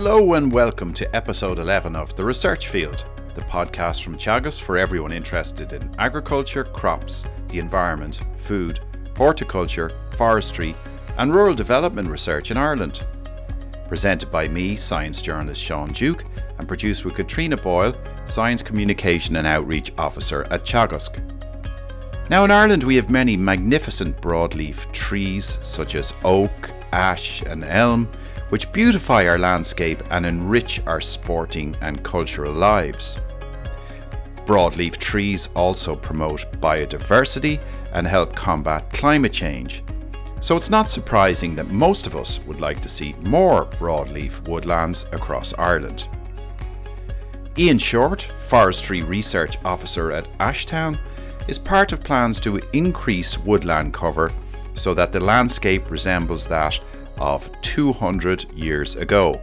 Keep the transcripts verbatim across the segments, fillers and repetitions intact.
Hello and welcome to episode eleven of The Research Field, the podcast from Teagasc for everyone interested in agriculture, crops, the environment, food, horticulture, forestry and rural development research in Ireland. Presented by me, science journalist Sean Duke, and produced with Katrina Boyle, Science Communication and Outreach Officer at Teagasc. Now in Ireland we have many magnificent broadleaf trees such as oak, ash and elm, which beautify our landscape and enrich our sporting and cultural lives. Broadleaf trees also promote biodiversity and help combat climate change. So it's not surprising that most of us would like to see more broadleaf woodlands across Ireland. Ian Short, Forestry Research Officer at Ashtown, is part of plans to increase woodland cover so that the landscape resembles that of two hundred years ago.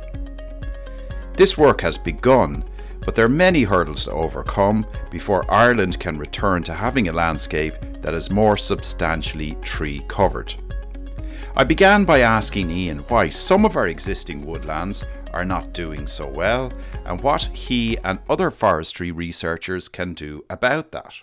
This work has begun, but there are many hurdles to overcome before Ireland can return to having a landscape that is more substantially tree covered. I began by asking Ian why some of our existing woodlands are not doing so well and what he and other forestry researchers can do about that.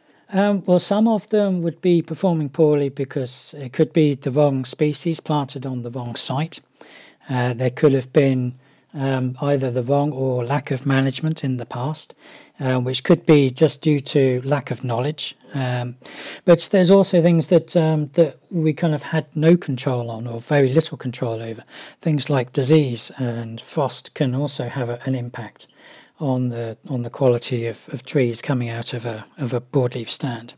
Um, well, some of them would be performing poorly because it could be the wrong species planted on the wrong site. Uh, there could have been um, either the wrong or lack of management in the past, uh, which could be just due to lack of knowledge. Um, but there's also things that um, that we kind of had no control on or very little control over. Things like disease and frost can also have a, an impact on the on the quality of, of trees coming out of a of a broadleaf stand.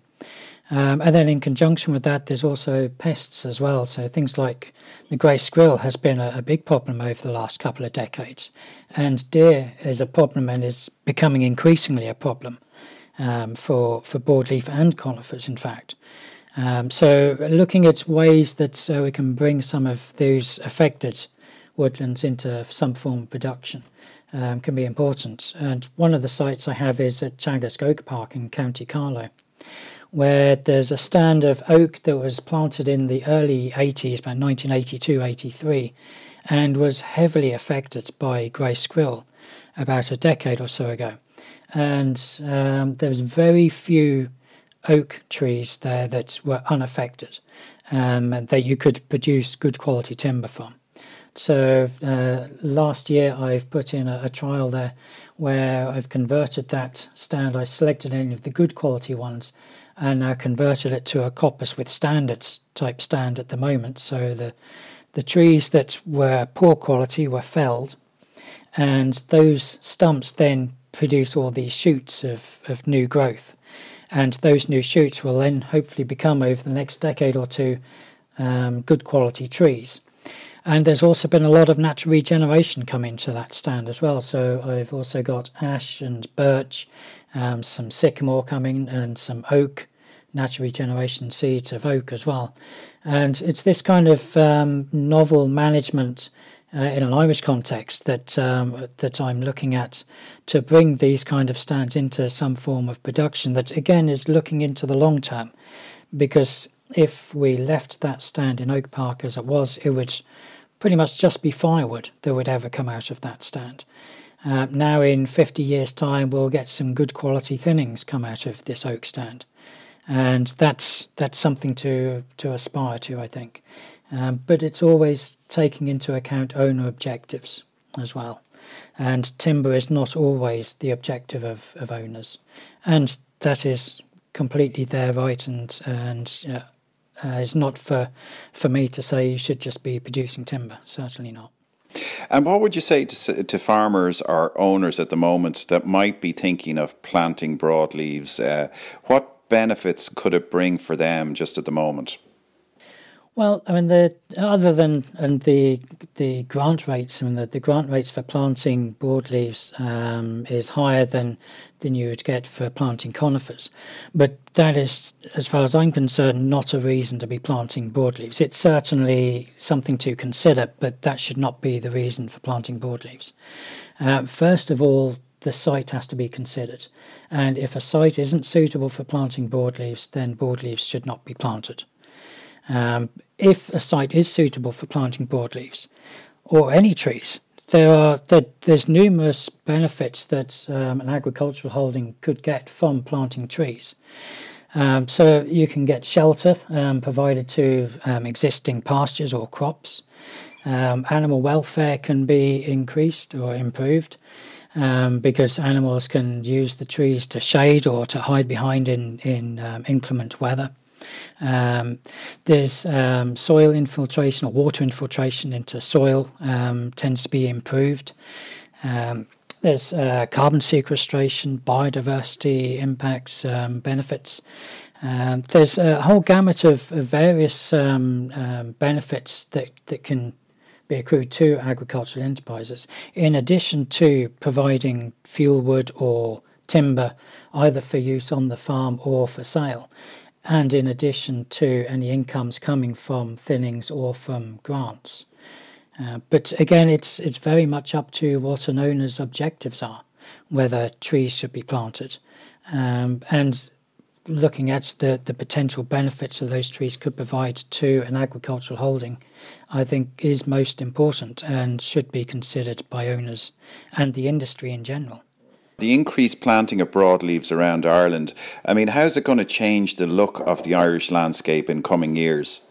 Um, and then in conjunction with that, there's also pests as well. So things like the grey squirrel has been a, a big problem over the last couple of decades. And deer is a problem and is becoming increasingly a problem um, for, for broadleaf and conifers, in fact. Um, so looking at ways that uh, we can bring some of those affected woodlands into some form of production Um, can be important. And one of the sites I have is at Teagasc Oak Park in County Carlow, where there's a stand of oak that was planted in the early eighties, about nineteen eighty-two eighty-three, and was heavily affected by grey squirrel about a decade or so ago. And um, there was very few oak trees there that were unaffected, um, and that you could produce good quality timber from. So uh, last year I've put in a, a trial there where I've converted that stand. I selected any of the good quality ones and now converted it to a coppice with standards type stand at the moment. So the the trees that were poor quality were felled, and those stumps then produce all these shoots of, of new growth. And those new shoots will then hopefully become, over the next decade or two, um, good quality trees. And there's also been a lot of natural regeneration come into that stand as well. So I've also got ash and birch, um, some sycamore coming, and some oak, natural regeneration seeds of oak as well. And it's this kind of um, novel management uh, in an Irish context that um, that I'm looking at to bring these kind of stands into some form of production that, again, is looking into the long term. Because if we left that stand in Oak Park as it was, it would pretty much just be firewood that would ever come out of that stand. Uh, now in fifty years' time, we'll get some good quality thinnings come out of this oak stand. And that's that's something to, to aspire to, I think. Um, but it's always taking into account owner objectives as well. And timber is not always the objective of, of owners. And that is completely their right, and and uh, uh, it's not for for me to say you should just be producing timber. Certainly not. And what would you say to to farmers or owners at the moment that might be thinking of planting broadleaves? Uh, what benefits could it bring for them just at the moment? Well, I mean, the other than and the the grant rates, I mean, the, the grant rates for planting broadleaves um, is higher than than you would get for planting conifers, but that is, as far as I'm concerned, not a reason to be planting broadleaves. It's certainly something to consider, but that should not be the reason for planting broadleaves. Uh, first of all, the site has to be considered, and if a site isn't suitable for planting broadleaves, then broadleaves should not be planted. Um, if a site is suitable for planting broadleaves, or any trees, there are there, there's numerous benefits that um, an agricultural holding could get from planting trees. Um, so you can get shelter um, provided to um, existing pastures or crops. Um, animal welfare can be increased or improved um, because animals can use the trees to shade or to hide behind in, in um, inclement weather. Um, there's um, soil infiltration or water infiltration into soil um, tends to be improved. Um, there's uh, carbon sequestration, biodiversity impacts, um, benefits. Um, there's a whole gamut of, of various um, um, benefits that, that can be accrued to agricultural enterprises, in addition to providing fuel wood or timber either for use on the farm or for sale, and in addition to any incomes coming from thinnings or from grants. Uh, but again, it's it's very much up to what an owner's objectives are, whether trees should be planted, um, and looking at the, the potential benefits that those trees could provide to an agricultural holding, I think is most important and should be considered by owners and the industry in general. The increased planting of broadleaves around Ireland, I mean, how's it going to change the look of the Irish landscape in coming years?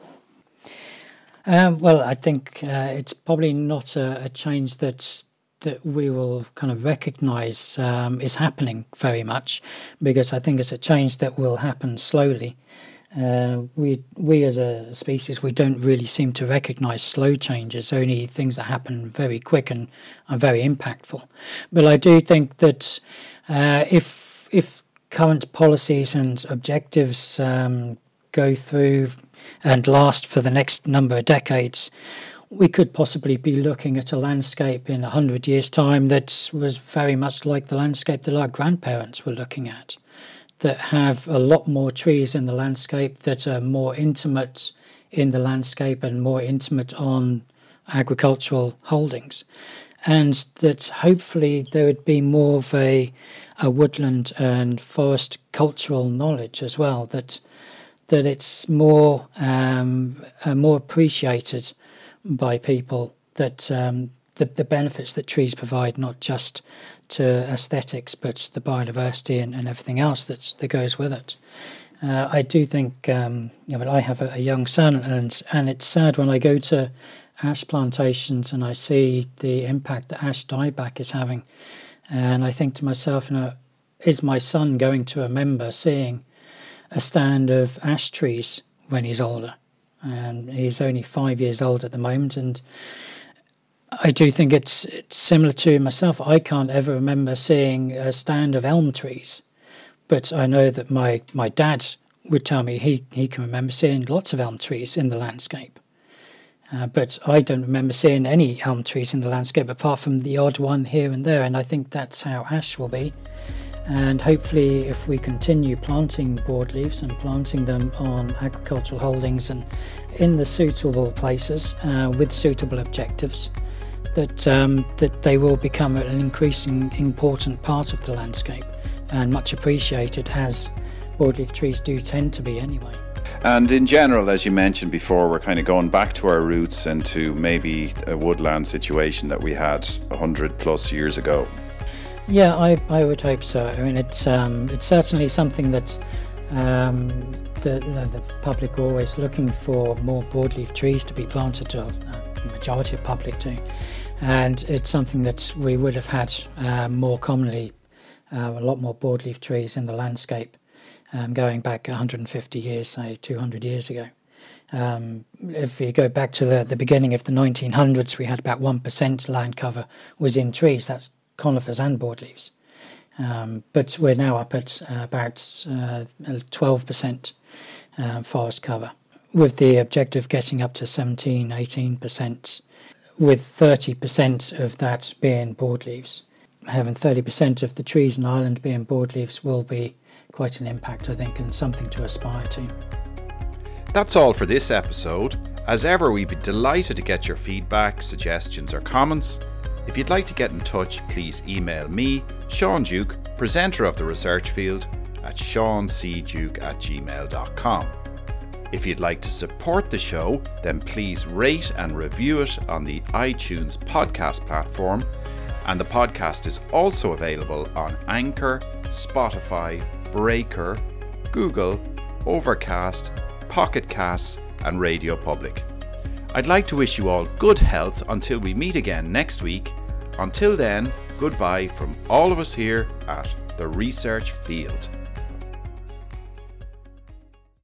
Um, well, I think uh, it's probably not a, a change that that we will kind of recognise um, is happening very much, because I think it's a change that will happen slowly. Uh, we we as a species, we don't really seem to recognise slow changes, only things that happen very quick and are very impactful. But I do think that uh, if if current policies and objectives um, go through and last for the next number of decades, we could possibly be looking at a landscape in a hundred years' time that was very much like the landscape that our grandparents were looking at, that have a lot more trees in the landscape, that are more intimate in the landscape and more intimate on agricultural holdings, and that hopefully there would be more of a, a woodland and forest cultural knowledge as well, that that it's more um, uh, more appreciated by people, that um, the, the benefits that trees provide, not just to aesthetics, but the biodiversity and, and everything else that, that goes with it. Uh, I do think, um, you know, I have a, a young son, and and it's sad when I go to ash plantations and I see the impact that ash dieback is having, and I think to myself, you know, is my son going to remember seeing a stand of ash trees when he's older? And he's only five years old at the moment, and I do think it's it's similar to myself. I can't ever remember seeing a stand of elm trees, but I know that my, my dad would tell me he, he can remember seeing lots of elm trees in the landscape. Uh, but I don't remember seeing any elm trees in the landscape apart from the odd one here and there, and I think that's how ash will be. And hopefully, if we continue planting broadleaves and planting them on agricultural holdings and in the suitable places uh, with suitable objectives, that um, that they will become an increasing important part of the landscape and much appreciated, as broadleaf trees do tend to be anyway. And in general, as you mentioned before, we're kind of going back to our roots and to maybe a woodland situation that we had one hundred plus years ago. Yeah, I, I would hope so. I mean, it's um, it's certainly something that um, the, the public are always looking for more broadleaf trees to be planted, or the majority of public do. And it's something that we would have had uh, more commonly, uh, a lot more broadleaf trees in the landscape um, going back one hundred fifty years, say two hundred years ago. Um, if you go back to the, the beginning of the nineteen hundreds, we had about one percent land cover was in trees. That's conifers and broadleaves, um, but we're now up at uh, about uh, twelve percent uh, forest cover, with the objective getting up to seventeen, eighteen percent, with thirty percent of that being broadleaves. Having thirty percent of the trees in Ireland being broadleaves will be quite an impact, I think, and something to aspire to. That's all for this episode. As ever, we'd be delighted to get your feedback, suggestions or comments. If you'd like to get in touch, please email me, Sean Duke, presenter of The Research Field, at seancduke at gmail dot com. If you'd like to support the show, then please rate and review it on the iTunes podcast platform. And the podcast is also available on Anchor, Spotify, Breaker, Google, Overcast, Pocket Casts, and Radio Public. I'd like to wish you all good health until we meet again next week. Until then, goodbye from all of us here at The Research Field.